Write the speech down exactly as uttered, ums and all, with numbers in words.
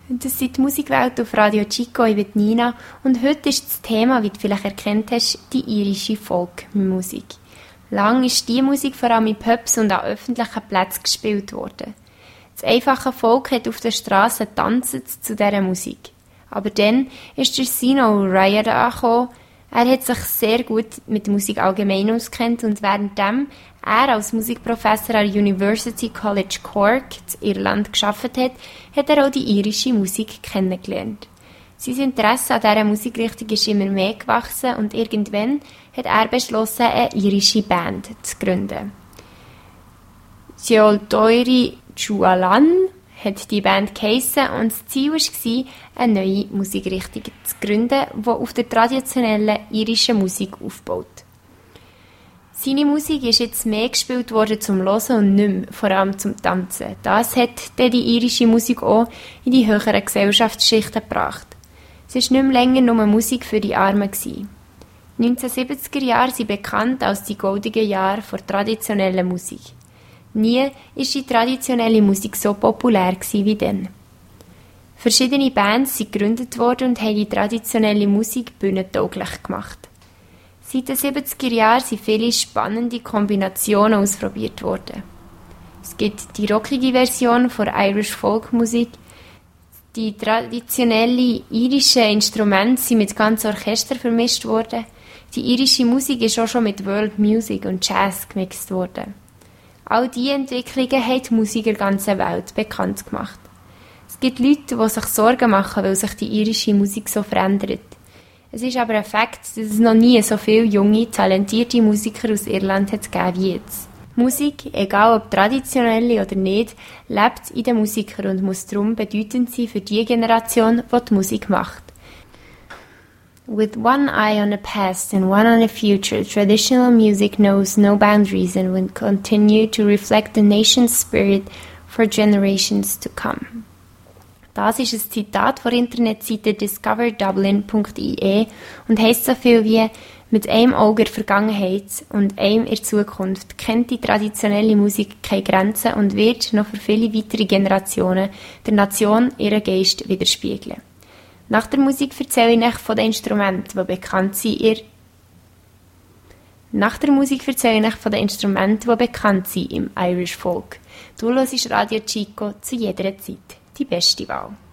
Das sind die Musikwelt auf Radio Chico, ich bin Nina und heute ist das Thema, wie du vielleicht erkannt hast, die irische Folkmusik. Lang ist diese Musik vor allem in Pubs und an öffentlichen Plätzen gespielt worden. Das einfache Volk hat auf der Straße getanzt zu dieser Musik. Aber dann ist der Sino Riot angekommen. Er hat sich sehr gut mit Musik allgemein auskennt und währenddem er als Musikprofessor an der University College Cork in Irland gearbeitet hat, hat er auch die irische Musik kennengelernt. Sein Interesse an dieser Musikrichtung ist immer mehr gewachsen und irgendwann hat er beschlossen, eine irische Band zu gründen. Teodori Jualan hat die Band geheissen und das Ziel war, eine neue Musikrichtung zu gründen, die auf der traditionellen irischen Musik aufbaut. Seine Musik ist jetzt mehr gespielt worden zum Hören und nicht mehr, vor allem zum Tanzen. Das hat dann die irische Musik auch in die höheren Gesellschaftsschichten gebracht. Es war nicht mehr länger nur Musik für die Armen. neunzehnhundertsiebziger Jahre sind bekannt als die goldenen Jahre der traditionellen Musik. Nie war die traditionelle Musik so populär wie dann. Verschiedene Bands sind gegründet worden und haben die traditionelle Musik bühnentauglich gemacht. Seit den siebziger Jahren sind viele spannende Kombinationen ausprobiert worden. Es gibt die rockige Version von Irish Folkmusik. Die traditionellen irischen Instrumente sind mit ganzen Orchester vermischt worden. Die irische Musik ist auch schon mit World Music und Jazz gemixt worden. All diese Entwicklungen haben die Musik in der ganzen Welt bekannt gemacht. Es gibt Leute, die sich Sorgen machen, weil sich die irische Musik so verändert. Es ist aber ein Fakt, dass es noch nie so viele junge, talentierte Musiker aus Irland hat gegeben wie jetzt. Musik, egal ob traditionell oder nicht, lebt in den Musikern und muss darum bedeutend sein für die Generation, die die Musik macht. With one eye on the past and one on the future, traditional music knows no boundaries and will continue to reflect the nation's spirit for generations to come. Das ist ein Zitat von der Internetseite discover dublin punkt i e und heisst so viel wie «Mit einem Auge in der Vergangenheit und einem in der Zukunft kennt die traditionelle Musik keine Grenzen und wird noch für viele weitere Generationen der Nation ihren Geist widerspiegeln.» Nach der Musik erzähle ich euch von den Instrumenten, die bekannt sind. Ihr Nach der Musik erzähle ich euch von den Instrumenten, die bekannt sind im Irish Folk. Du hörst Radio Chico zu jeder Zeit. Die beste Wahl.